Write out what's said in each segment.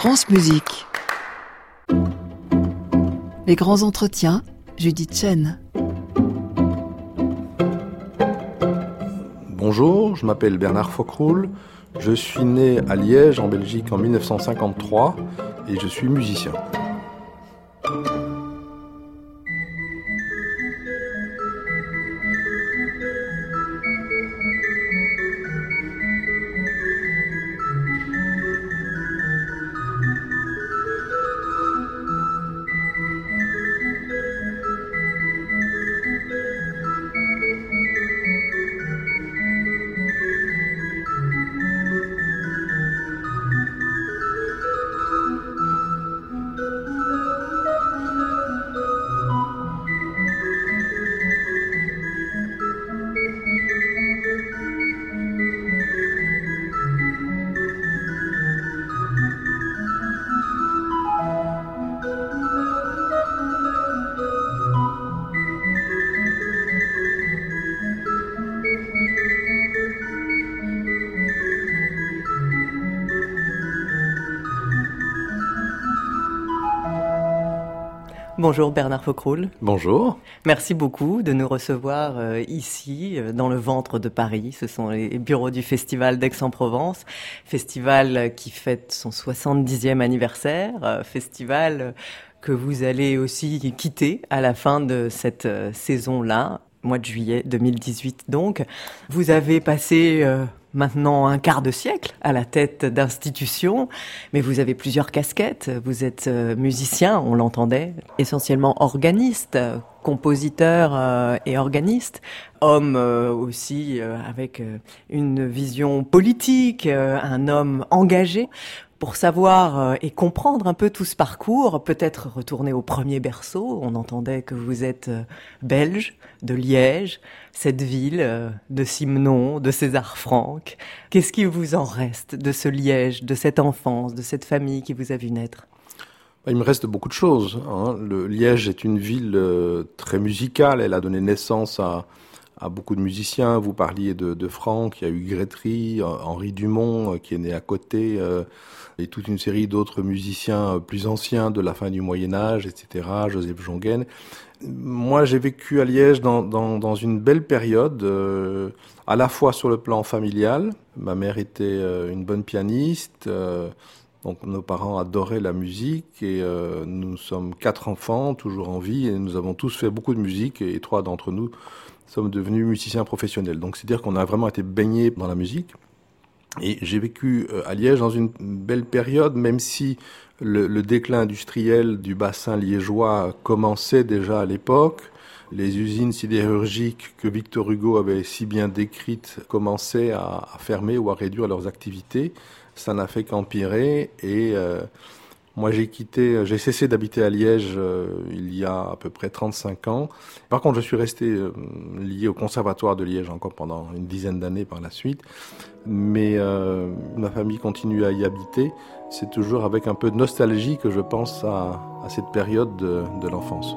France Musique. Les grands entretiens, Judith Chen. Bonjour, je m'appelle Bernard Fockroul. Je suis né à Liège, en Belgique, en 1953 et je suis musicien. Bonjour Bernard Fockroul. Bonjour. Merci beaucoup de nous recevoir ici, dans le ventre de Paris. Ce sont les bureaux du Festival d'Aix-en-Provence, festival qui fête son 70e anniversaire, festival que vous allez aussi quitter à la fin de cette saison-là, mois de juillet 2018 donc. Vous avez passé maintenant un quart de siècle à la tête d'institutions, mais vous avez plusieurs casquettes. Vous êtes musicien, on l'entendait, essentiellement organiste, compositeur et organiste, homme aussi avec une vision politique, un homme engagé. Pour savoir et comprendre un peu tout ce parcours, peut-être retourner au premier berceau. On entendait que vous êtes belge, de Liège, cette ville, de Simenon, de César Franck. Qu'est-ce qui vous en reste de ce Liège, de cette enfance, de cette famille qui vous a vu naître ? Il me reste beaucoup de choses. Le Liège est une ville très musicale. Elle a donné naissance à beaucoup de musiciens. Vous parliez de Franck, il y a eu Grétry, Henri Dumont qui est né à côté, et toute une série d'autres musiciens plus anciens de la fin du Moyen-Âge, etc., Joseph Jongen. Moi, j'ai vécu à Liège dans une belle période, à la fois sur le plan familial. Ma mère était une bonne pianiste, donc nos parents adoraient la musique, et nous sommes 4 enfants, toujours en vie, et nous avons tous fait beaucoup de musique, et 3 d'entre nous sommes devenus musiciens professionnels. Donc c'est-à-dire qu'on a vraiment été baignés dans la musique. Et j'ai vécu à Liège dans une belle période, même si le déclin industriel du bassin liégeois commençait déjà à l'époque. Les usines sidérurgiques que Victor Hugo avait si bien décrites commençaient à fermer ou à réduire leurs activités. Ça n'a fait qu'empirer, et moi, j'ai cessé d'habiter à Liège il y a à peu près 35 ans. Par contre, je suis resté lié au Conservatoire de Liège encore pendant une dizaine d'années par la suite. Mais ma famille continue à y habiter. C'est toujours avec un peu de nostalgie que je pense à cette période de l'enfance.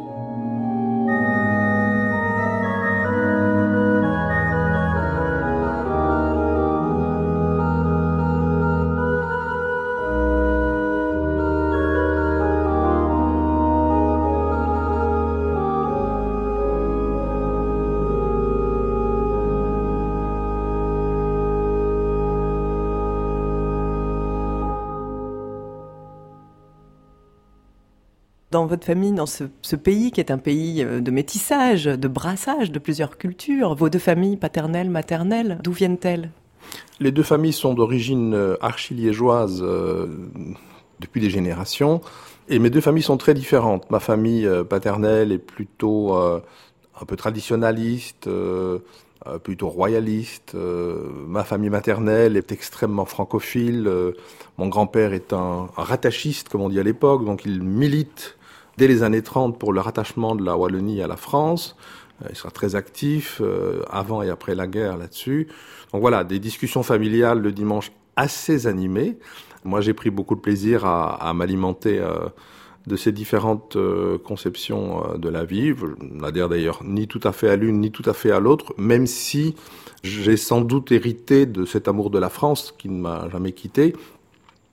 Dans votre famille, dans ce pays qui est un pays de métissage, de brassage de plusieurs cultures, vos 2 familles, paternelles, maternelles, d'où viennent-elles ? Les 2 familles sont d'origine archi-liégeoise depuis des générations, et mes 2 familles sont très différentes. Ma famille paternelle est plutôt un peu traditionnaliste, plutôt royaliste. Ma famille maternelle est extrêmement francophile. Mon grand-père est un rattachiste, comme on dit à l'époque, donc il milite dès les années 30 pour le rattachement de la Wallonie à la France. Il sera très actif avant et après la guerre là-dessus. Donc voilà, des discussions familiales le dimanche assez animées. Moi, j'ai pris beaucoup de plaisir à m'alimenter de ces différentes conceptions de la vie. Je n'adhère d'ailleurs ni tout à fait à l'une, ni tout à fait à l'autre, même si j'ai sans doute hérité de cet amour de la France qui ne m'a jamais quitté.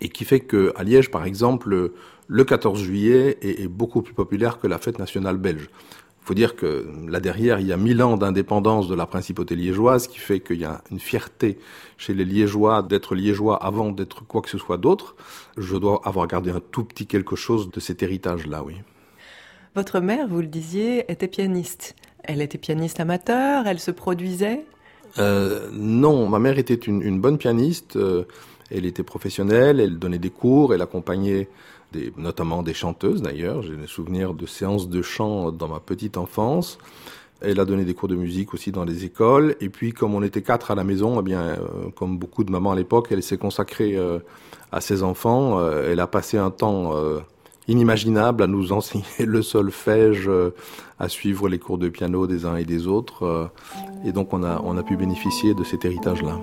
et qui fait qu'à Liège, par exemple, le 14 juillet est beaucoup plus populaire que la fête nationale belge. Il faut dire que là derrière, il y a 1000 ans d'indépendance de la principauté liégeoise, qui fait qu'il y a une fierté chez les Liégeois d'être Liégeois avant d'être quoi que ce soit d'autre. Je dois avoir gardé un tout petit quelque chose de cet héritage-là, oui. Votre mère, vous le disiez, était pianiste. Elle était pianiste amateur, elle se produisait ? Non, ma mère était une bonne pianiste. Elle était professionnelle, elle donnait des cours, elle accompagnait notamment des chanteuses d'ailleurs. J'ai des souvenirs de séances de chant dans ma petite enfance. Elle a donné des cours de musique aussi dans les écoles. Et puis, comme on était 4 à la maison, eh bien, comme beaucoup de mamans à l'époque, elle s'est consacrée à ses enfants. Elle a passé un temps inimaginable à nous enseigner le solfège, à suivre les cours de piano des uns et des autres. Et donc, on a pu bénéficier de cet héritage-là.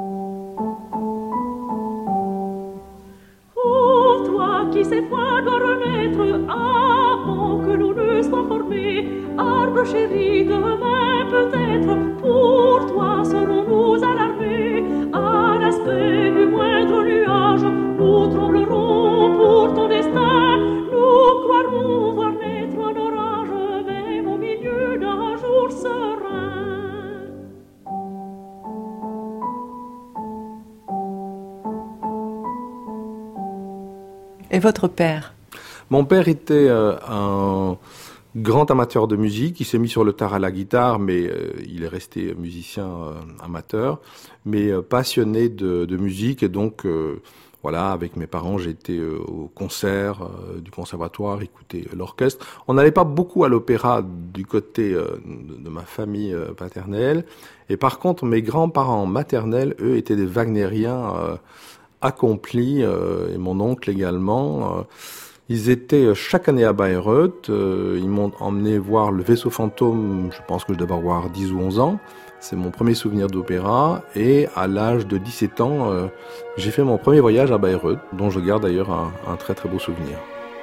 Qui sait foi doit renaître avant que l'on ne soit formé. Arbre chéri, demain peut-être pour toi serons-nous alarmés. À l'aspect du moindre nuage, nous tremblerons pour ton destin. Nous croirons voir naître un orage, même au milieu d'un jour serein. Et votre père ? Mon père était un grand amateur de musique. Il s'est mis sur le tard à la guitare, mais il est resté musicien amateur, mais passionné de musique. Et donc, voilà, avec mes parents, j'ai été au concert du conservatoire, écouter l'orchestre. On n'allait pas beaucoup à l'opéra du côté de ma famille paternelle. Et par contre, mes grands-parents maternels, eux, étaient des wagnériens accomplis, et mon oncle également. Ils étaient chaque année à Bayreuth. Ils m'ont emmené voir le vaisseau fantôme, je pense que je devais avoir 10 ou 11 ans. C'est mon premier souvenir d'opéra. Et à l'âge de 17 ans, j'ai fait mon premier voyage à Bayreuth, dont je garde d'ailleurs un très très beau souvenir.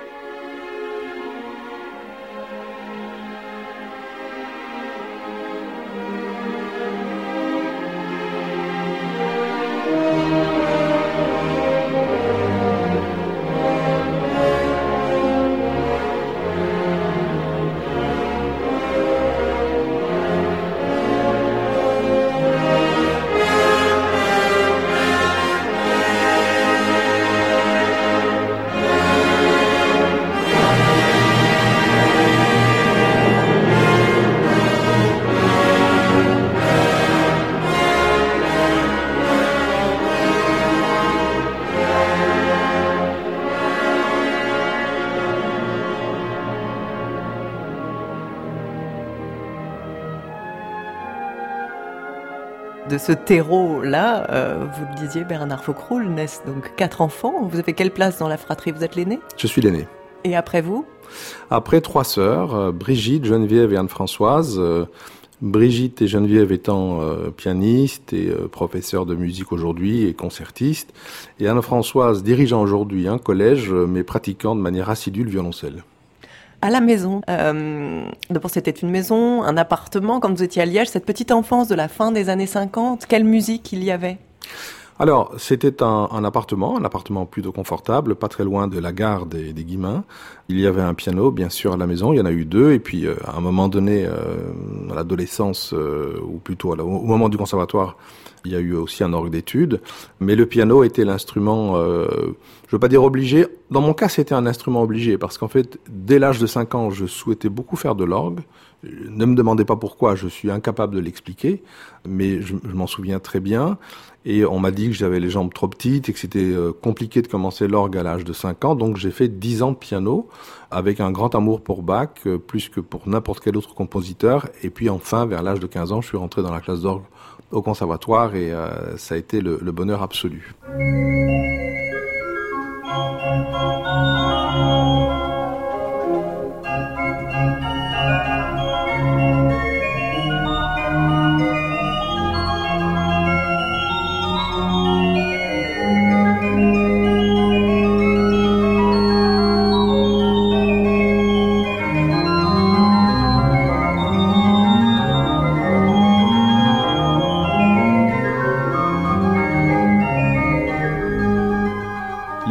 De ce terreau-là, vous le disiez, Bernard Faucroul, naissent donc 4 enfants. Vous avez quelle place dans la fratrie ? Vous êtes l'aîné ? Je suis l'aîné. Et après vous ? Après 3 sœurs, Brigitte, Geneviève et Anne-Françoise. Brigitte et Geneviève étant pianistes et professeurs de musique aujourd'hui et concertistes. Et Anne-Françoise dirigeant aujourd'hui un collège, mais pratiquant de manière assidue le violoncelle. À la maison, d'abord c'était une maison, un appartement, quand vous étiez à Liège, cette petite enfance de la fin des années 50, quelle musique il y avait ? Alors, c'était un appartement plutôt confortable, pas très loin de la gare des Guillemins. Il y avait un piano, bien sûr, à la maison, il y en a eu 2, et puis à un moment donné, à l'adolescence, ou plutôt au moment du conservatoire, il y a eu aussi un orgue d'études, mais le piano était l'instrument, je veux pas dire obligé. Dans mon cas, c'était un instrument obligé, parce qu'en fait, dès l'âge de 5 ans, je souhaitais beaucoup faire de l'orgue. Ne me demandez pas pourquoi, je suis incapable de l'expliquer, mais je m'en souviens très bien. Et on m'a dit que j'avais les jambes trop petites et que c'était compliqué de commencer l'orgue à l'âge de 5 ans. Donc j'ai fait 10 ans de piano avec un grand amour pour Bach, plus que pour n'importe quel autre compositeur. Et puis enfin, vers l'âge de 15 ans, je suis rentré dans la classe d'orgue au conservatoire et ça a été le bonheur absolu.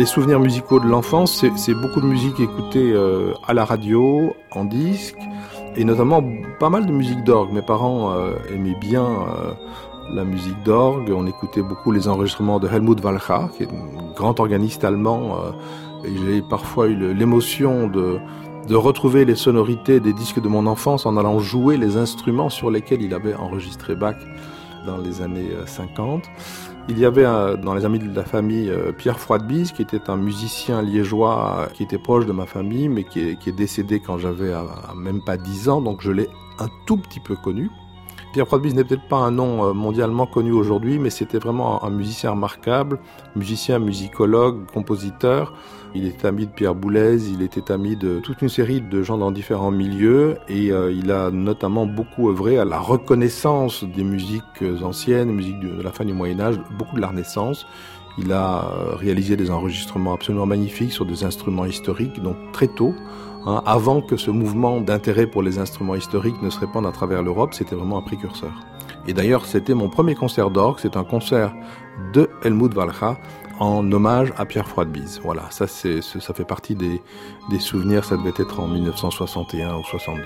Les souvenirs musicaux de l'enfance, c'est beaucoup de musique écoutée à la radio, en disque, et notamment pas mal de musique d'orgue. Mes parents aimaient bien la musique d'orgue. On écoutait beaucoup les enregistrements de Helmut Walcha, qui est un grand organiste allemand. Et j'ai parfois eu l'émotion de retrouver les sonorités des disques de mon enfance en allant jouer les instruments sur lesquels il avait enregistré Bach dans les années 50. Il y avait dans les amis de la famille Pierre Froidebise, qui était un musicien liégeois qui était proche de ma famille, mais qui est décédé quand j'avais même pas 10 ans, donc je l'ai un tout petit peu connu. Pierre Froidebise n'est peut-être pas un nom mondialement connu aujourd'hui, mais c'était vraiment un musicien remarquable, musicien, musicologue, compositeur. Il était ami de Pierre Boulez, il était ami de toute une série de gens dans différents milieux, et il a notamment beaucoup œuvré à la reconnaissance des musiques anciennes, musiques de la fin du Moyen-Âge, beaucoup de la Renaissance. Il a réalisé des enregistrements absolument magnifiques sur des instruments historiques, donc très tôt. Avant que ce mouvement d'intérêt pour les instruments historiques ne se répande à travers l'Europe, c'était vraiment un précurseur. Et d'ailleurs, c'était mon premier concert d'orgue, c'est un concert de Helmut Walcha en hommage à Pierre Froidebise. Voilà, ça fait partie des souvenirs, ça devait être en 1961 ou 62.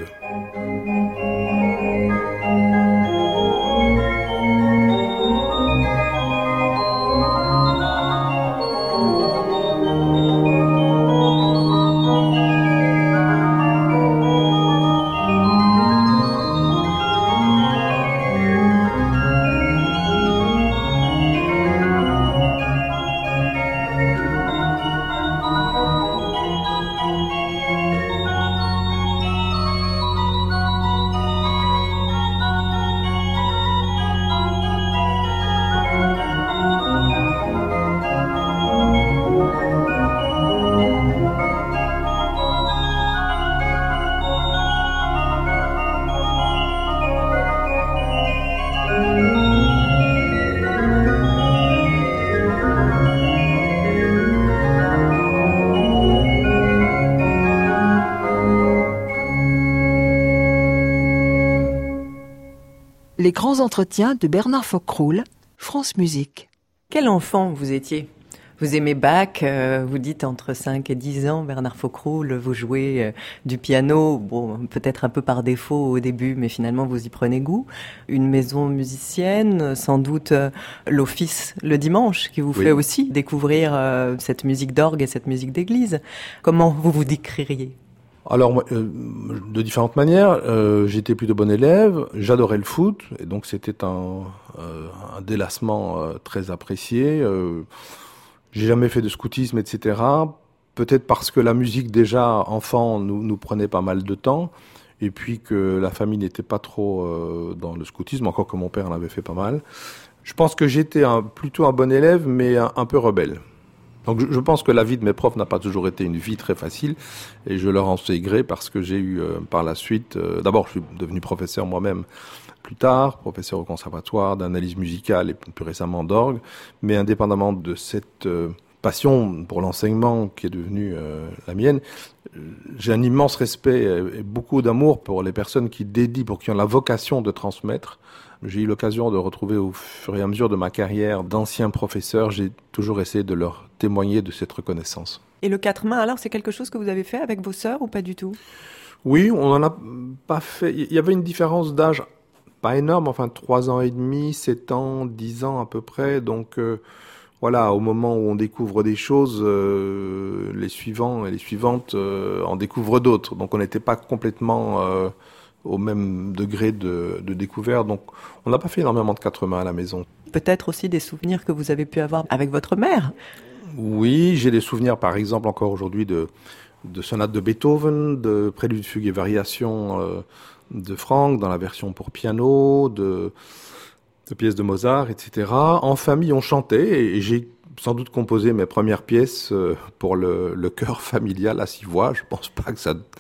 Les grands entretiens de Bernard Foccroulle, France Musique. Quel enfant vous étiez ? Vous aimez Bach, vous dites entre 5 et 10 ans, Bernard Foccroulle, vous jouez du piano, bon, peut-être un peu par défaut au début, mais finalement vous y prenez goût. Une maison musicienne, sans doute l'office le dimanche, qui vous fait aussi découvrir cette musique d'orgue et cette musique d'église. Comment vous vous décririez ? Alors, moi, de différentes manières, j'étais plutôt bon élève, j'adorais le foot, et donc c'était un délassement très apprécié. J'ai jamais fait de scoutisme, etc. Peut-être parce que la musique, déjà, enfant, nous prenait pas mal de temps, et puis que la famille n'était pas trop dans le scoutisme, encore que mon père en avait fait pas mal. Je pense que j'étais plutôt un bon élève, mais un peu rebelle. Donc je pense que la vie de mes profs n'a pas toujours été une vie très facile, et je leur en sais gré parce que j'ai eu par la suite, d'abord je suis devenu professeur moi-même plus tard, professeur au conservatoire d'analyse musicale et plus récemment d'orgue, mais indépendamment de cette passion pour l'enseignement qui est devenue la mienne, j'ai un immense respect et beaucoup d'amour pour les personnes qui dédient, pour qui ont la vocation de transmettre. J'ai eu l'occasion de retrouver au fur et à mesure de ma carrière d'anciens professeurs. J'ai toujours essayé de leur témoigner de cette reconnaissance. Et le 4 mains, alors, c'est quelque chose que vous avez fait avec vos sœurs ou pas du tout ? Oui, on n'en a pas fait. Il y avait une différence d'âge pas énorme, enfin 3 ans et demi, 7 ans, 10 ans à peu près. Donc voilà, au moment où on découvre des choses, les suivants et les suivantes en découvrent d'autres. Donc on n'était pas complètement au même degré de découverte. Donc on n'a pas fait énormément de 4 mains à la maison. Peut-être aussi des souvenirs que vous avez pu avoir avec votre mère ? Oui, j'ai des souvenirs par exemple encore aujourd'hui de sonates de Beethoven, de préludes, fugues et variations de Franck dans la version pour piano, de pièces de Mozart, etc. En famille, on chantait et j'ai sans doute composé mes premières pièces pour le chœur familial à 6 voix. Je pense pas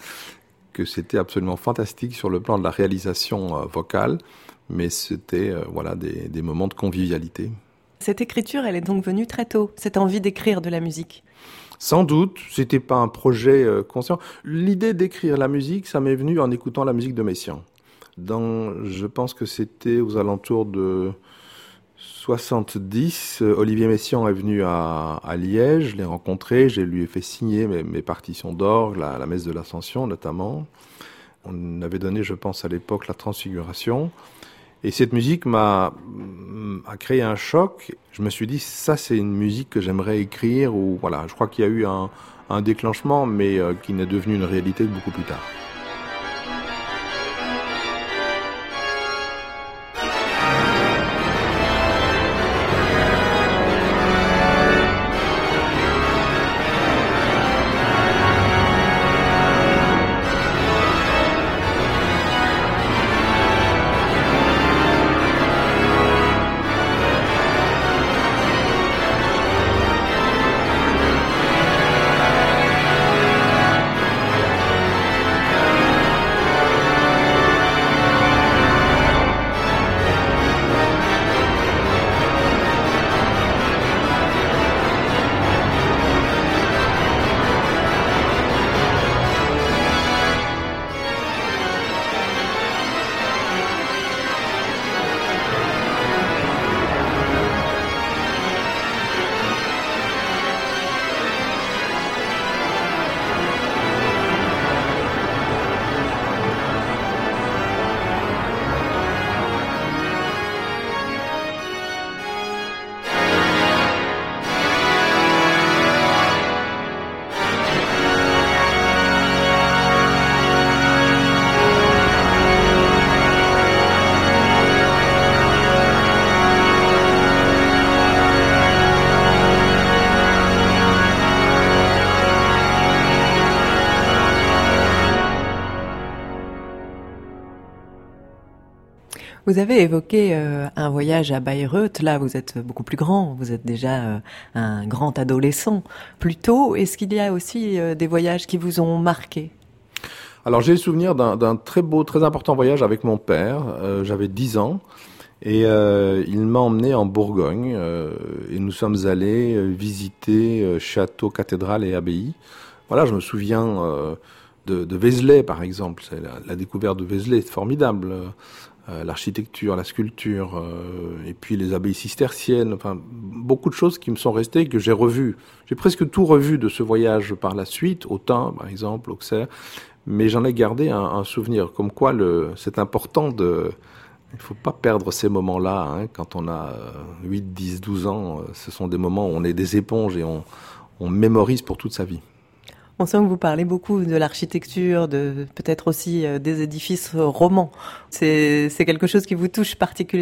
que c'était absolument fantastique sur le plan de la réalisation vocale, mais c'était des moments de convivialité. Cette écriture, elle est donc venue très tôt, cette envie d'écrire de la musique. Sans doute, c'était pas un projet conscient. L'idée d'écrire la musique, ça m'est venu en écoutant la musique de Messiaen. Je pense que c'était aux alentours de 70, Olivier Messiaen est venu à Liège, je l'ai rencontré, je lui ai fait signer mes partitions d'orgue, la messe de l'Ascension notamment. On avait donné, je pense, à l'époque la Transfiguration. Et cette musique a créé un choc. Je me suis dit, ça c'est une musique que j'aimerais écrire. Ou voilà, je crois qu'il y a eu un déclenchement, mais qui n'est devenu une réalité beaucoup plus tard. Vous avez évoqué un voyage à Bayreuth. Là, vous êtes beaucoup plus grand. Vous êtes déjà un grand adolescent. Plus tôt, est-ce qu'il y a aussi des voyages qui vous ont marqué ? Alors, j'ai le souvenir d'un très beau, très important voyage avec mon père. J'avais 10 ans. Et il m'a emmené en Bourgogne. Et nous sommes allés visiter châteaux, cathédrales et abbayes. Voilà, je me souviens de Vézelay, par exemple. C'est la découverte de Vézelay, c'est formidable. L'architecture, la sculpture, et puis les abbayes cisterciennes, enfin beaucoup de choses qui me sont restées et que j'ai revues. J'ai presque tout revu de ce voyage par la suite, Autun par exemple, Auxerre, mais j'en ai gardé un souvenir, comme quoi c'est important il ne faut pas perdre ces moments-là, hein, quand on a 8, 10, 12 ans, ce sont des moments où on est des éponges et on mémorise pour toute sa vie. On sent que vous parlez beaucoup de l'architecture, peut-être aussi des édifices romans. C'est quelque chose qui vous touche particulièrement ?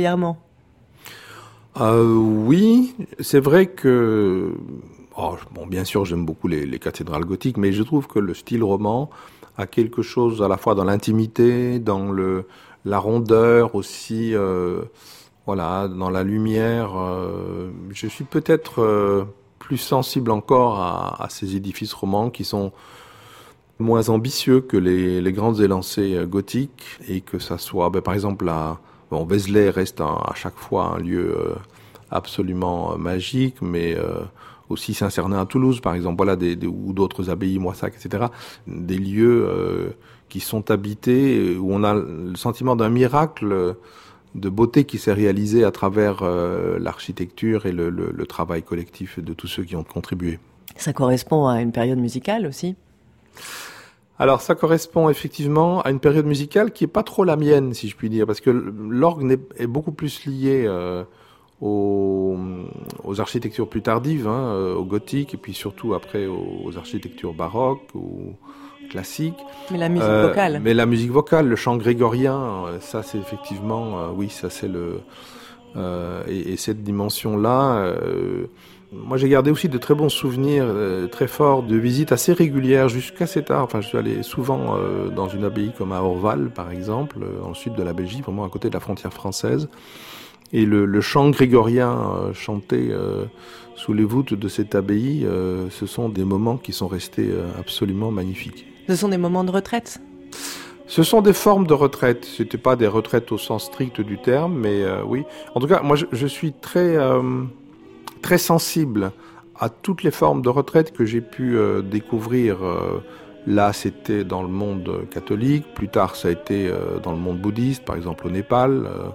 Oui, c'est vrai que... bien sûr, j'aime beaucoup les cathédrales gothiques, mais je trouve que le style roman a quelque chose à la fois dans l'intimité, dans la rondeur aussi, dans la lumière. Je suis peut-être... plus sensible encore à ces édifices romans qui sont moins ambitieux que les grands élancés gothiques, et que ça soit, par exemple, Vézelay reste à chaque fois un lieu absolument magique, mais aussi Saint-Cernin à Toulouse, par exemple, ou d'autres abbayes, Moissac, etc., des lieux qui sont habités, où on a le sentiment d'un miracle de beauté qui s'est réalisé à travers l'architecture et le travail collectif de tous ceux qui ont contribué. Ça correspond à une période musicale aussi ? Alors ça correspond effectivement à une période musicale qui n'est pas trop la mienne, si je puis dire, parce que l'orgue est beaucoup plus lié aux architectures plus tardives, au gothique, et puis surtout après aux architectures baroques ou classique. Mais la musique vocale. Mais la musique vocale, le chant grégorien, ça c'est effectivement, ça c'est et cette dimension-là. Moi j'ai gardé aussi de très bons souvenirs, très forts, de visites assez régulières jusqu'à assez tard. Enfin, je suis allé souvent dans une abbaye comme à Orval, par exemple, dans le sud de la Belgique, vraiment à côté de la frontière française. Et le chant grégorien chanté sous les voûtes de cette abbaye, ce sont des moments qui sont restés absolument magnifiques. Ce sont des moments de retraite ? Ce sont des formes de retraite. C'était pas des retraites au sens strict du terme, mais oui. En tout cas, moi, je suis très, très sensible à toutes les formes de retraite que j'ai pu découvrir. Là, c'était dans le monde catholique. Plus tard, ça a été dans le monde bouddhiste, par exemple au Népal,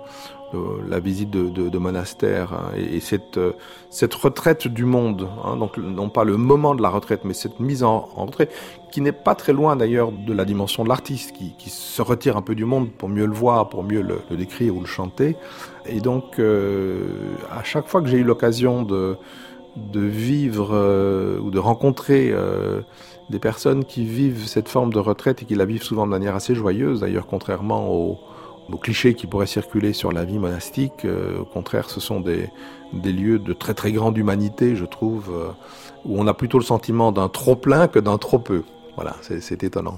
la visite de monastères, hein, et cette retraite du monde, hein, donc non pas le moment de la retraite, mais cette mise en retraite, qui n'est pas très loin d'ailleurs de la dimension de l'artiste, qui se retire un peu du monde pour mieux le voir, pour mieux le décrire ou le chanter. Et donc, à chaque fois que j'ai eu l'occasion de vivre ou de rencontrer des personnes qui vivent cette forme de retraite et qui la vivent souvent de manière assez joyeuse, d'ailleurs contrairement aux clichés qui pourraient circuler sur la vie monastique, au contraire, ce sont des lieux de très très grande humanité, je trouve, où on a plutôt le sentiment d'un trop plein que d'un trop peu. Voilà, c'est étonnant.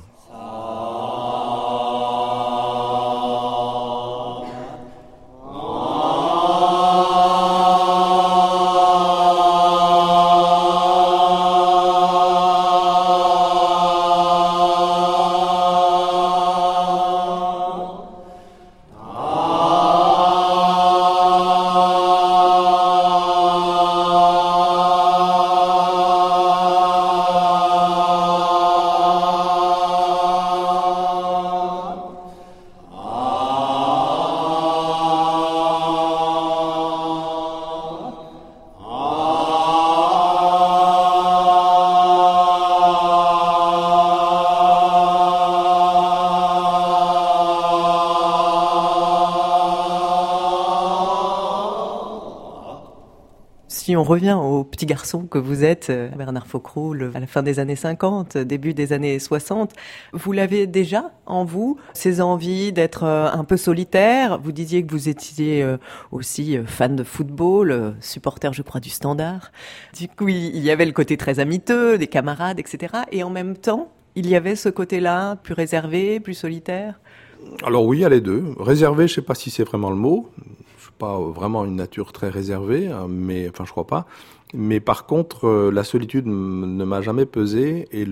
Si on revient au petit garçon que vous êtes, Bernard Foccroulle, à la fin des années 50, début des années 60, vous l'avez déjà en vous, ces envies d'être un peu solitaire. Vous disiez que vous étiez aussi fan de football, supporter, je crois, du Standard. Du coup, il y avait le côté très amiteux, des camarades, etc. Et en même temps, il y avait ce côté-là, plus réservé, plus solitaire. Alors oui, il y a les deux. Réservé, je ne sais pas si c'est vraiment le mot. Je suis pas vraiment une nature très réservée, mais enfin je crois pas. Mais par contre, la solitude ne m'a jamais pesé et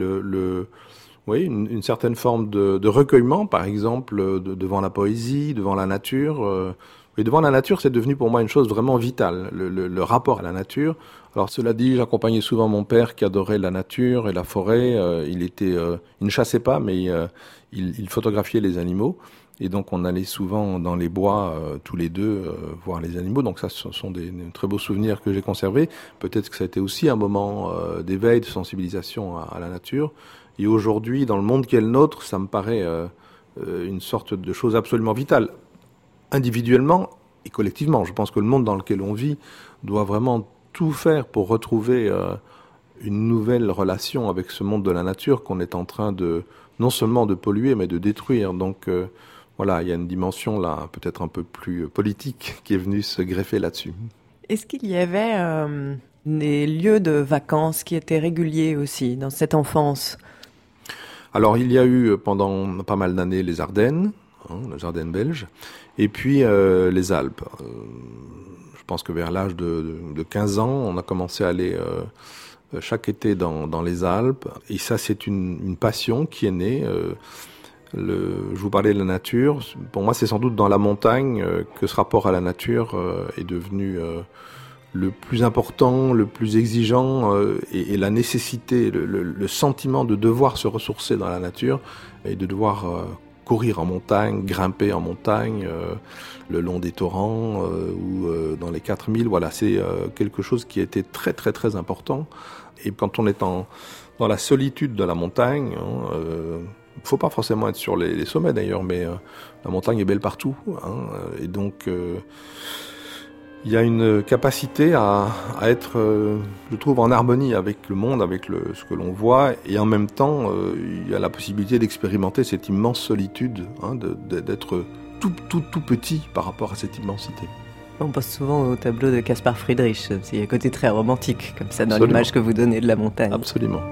oui, une certaine forme de recueillement, par exemple, devant la poésie, devant la nature. Et devant la nature, c'est devenu pour moi une chose vraiment vitale, le rapport à la nature. Alors cela dit, j'accompagnais souvent mon père qui adorait la nature et la forêt. Il ne chassait pas, mais il photographiait les animaux. Et donc on allait souvent dans les bois, tous les deux, voir les animaux. Donc ça, ce sont des très beaux souvenirs que j'ai conservés. Peut-être que ça a été aussi un moment d'éveil, de sensibilisation à la nature. Et aujourd'hui, dans le monde qui est le nôtre, ça me paraît une sorte de chose absolument vitale. Individuellement et collectivement. Je pense que le monde dans lequel on vit doit vraiment tout faire pour retrouver une nouvelle relation avec ce monde de la nature qu'on est en train de, non seulement de polluer, mais de détruire. Donc voilà, il y a une dimension là, peut-être un peu plus politique, qui est venue se greffer là-dessus. Est-ce qu'il y avait des lieux de vacances qui étaient réguliers aussi dans cette enfance ? Alors il y a eu pendant pas mal d'années les Ardennes, les Ardennes belges, et puis les Alpes. Je pense que vers l'âge de 15 ans, on a commencé à aller chaque été dans les Alpes. Et ça, c'est une passion qui est née. Je vous parlais de la nature. Pour moi, c'est sans doute dans la montagne que ce rapport à la nature est devenu le plus important, le plus exigeant, et la nécessité, le sentiment de devoir se ressourcer dans la nature et de devoir courir en montagne, grimper en montagne, le long des torrents ou dans les 4000. Voilà, c'est quelque chose qui était très très très important. Et quand on est dans la solitude de la montagne, il ne faut pas forcément être sur les sommets d'ailleurs, mais la montagne est belle partout. Et donc, il y a une capacité à être, je trouve, en harmonie avec le monde, avec ce que l'on voit, et en même temps, il y a la possibilité d'expérimenter cette immense solitude, d'être tout petit par rapport à cette immensité. On pense souvent au tableau de Caspar Friedrich, il y a un côté très romantique, comme ça, dans Absolument. l'image que vous donnez de la montagne. Absolument.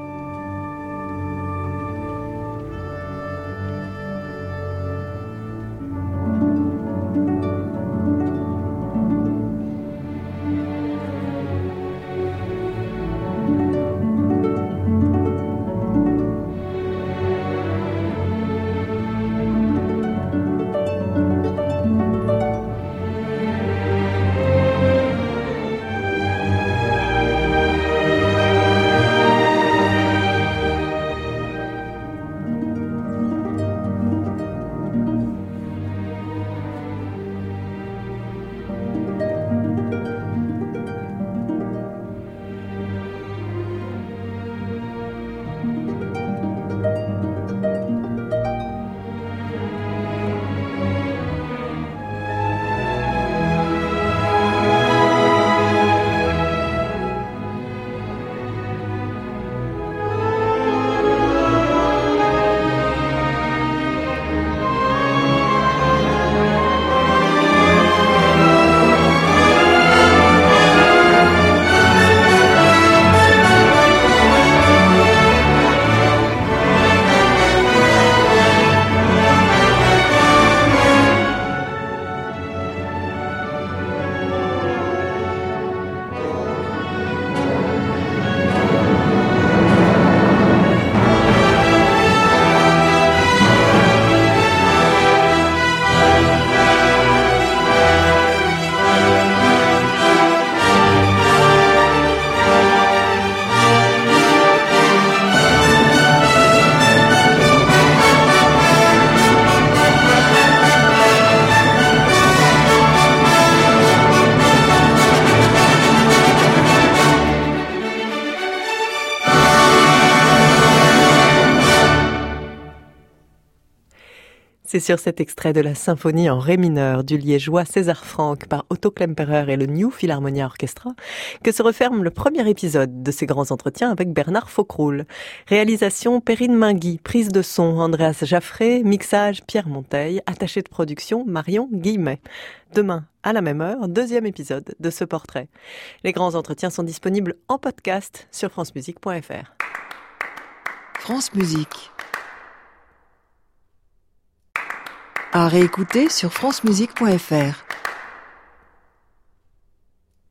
C'est sur cet extrait de la symphonie en ré mineur du liégeois César Franck par Otto Klemperer et le New Philharmonia Orchestra que se referme le premier épisode de ces grands entretiens avec Bernard Faucroul. Réalisation Perrine Mingui, prise de son Andreas Jaffré, mixage Pierre Monteil, attaché de production Marion Guillemet. Demain, à la même heure, deuxième épisode de ce portrait. Les grands entretiens sont disponibles en podcast sur francemusique.fr. France Musique. À réécouter sur francemusique.fr.